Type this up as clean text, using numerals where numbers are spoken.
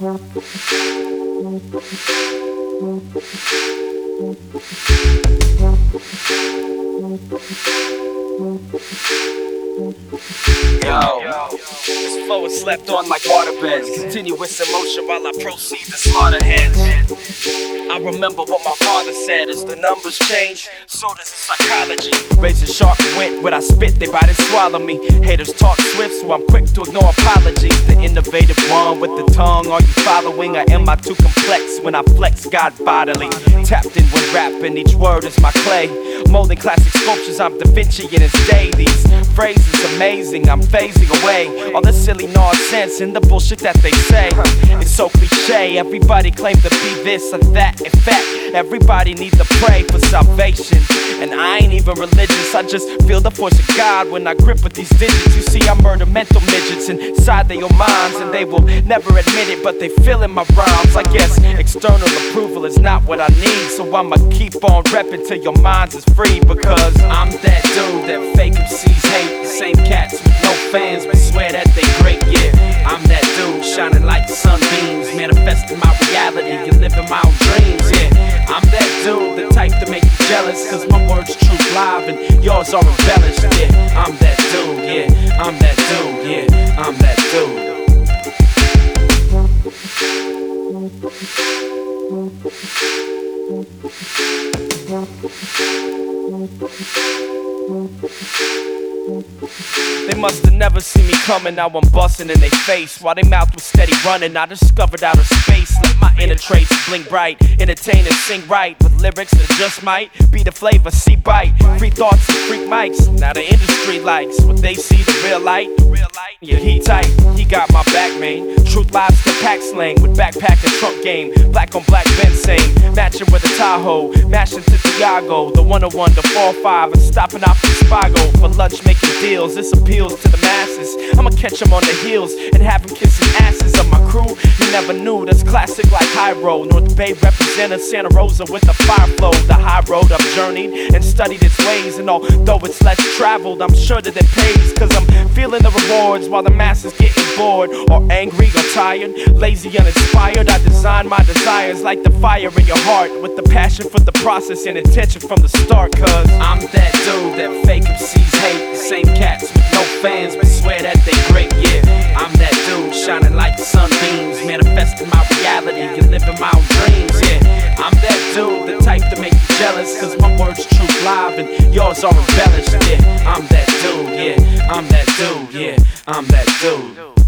This flow is slept on like waterbeds. Continuous emotion while I proceed to slaughter heads. I remember what my father said: as the numbers change, so does the psychology. Razor sharp went when I spit, they bite and swallow me. Haters talk swift, so I'm quick to ignore apologies. The innovative one with the tongue, are you following? Or am I too complex when I flex God bodily? Tapped in when rapping, each word is my clay. Molding classic sculptures, I'm Da Vinci in his day. These phrases amazing, I'm phasing away all the silly nonsense and the bullshit that they say. It's so cliche, everybody claims to be this or that. In fact, everybody needs to pray for salvation. And I ain't even religious, I just feel the force of God when I grip with these digits. You see, I murder mental midgets inside their minds, and they will never admit it, but they feelin' my rhymes. I guess external approval is not what I need, so I'ma keep on reppin' till your minds is free. Because I'm that dude that fake MCs hate, the same cats with no fans but swear that they great. Yeah, I'm that dude shining like the sunbeams, manifesting my reality and living my own dreams. Yeah, I'm that dude, the type to make you jealous, cause my words truth live and yours are embellished. Yeah, I'm that dude, yeah, I'm that dude, yeah, I'm that dude. They must have never seen me coming, now I'm busting in their face. While they mouth was steady running, I discovered outer space. Let my inner traits blink bright, entertain and sing right, with lyrics that just might be the flavor, see bite. Free thoughts and freak mics, now the industry likes what they see, the real light. Yeah, he tight, he got my back, man. Truth lives to pack slang with backpack and trunk game. Black on black Bensane, matching with a Tahoe, mashing to Tiago, the 101 to 405, and stopping off in Spago for lunch making deals. This appeals to the masses. I'ma catch them on the heels and have them kissing asses of my crew. You never knew, that's classic like High Road. North Bay represented Santa Rosa with the fire flow. The high road I've journeyed and studied its ways, and although it's less traveled, I'm sure that it pays. Cause I'm feeling the rewards while the masses getting bored, or angry or tired, lazy, uninspired. I design my desires like the fire in your heart, with the passion for the process and intention from the start. Cause I'm that dude that fake MCs hate, the same cats with no fans but swear that they great. Yeah, I'm that dude shining like the sunbeams, manifesting my reality and living my own dreams. Yeah, I'm that dude, the type to make you jealous, cause my words truth live and yours are embellished. Yeah, I'm that dude, yeah, I'm that dude, yeah, I'm that dude.